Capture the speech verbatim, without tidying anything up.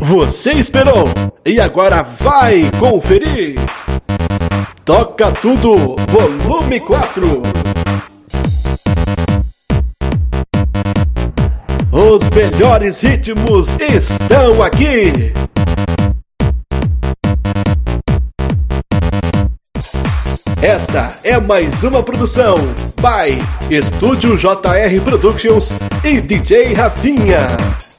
Você esperou e agora vai conferir. Toca Tudo, volume quatro. Os melhores ritmos estão aqui. Esta é mais uma produção by Estúdio J R Productions e D J Rafinha.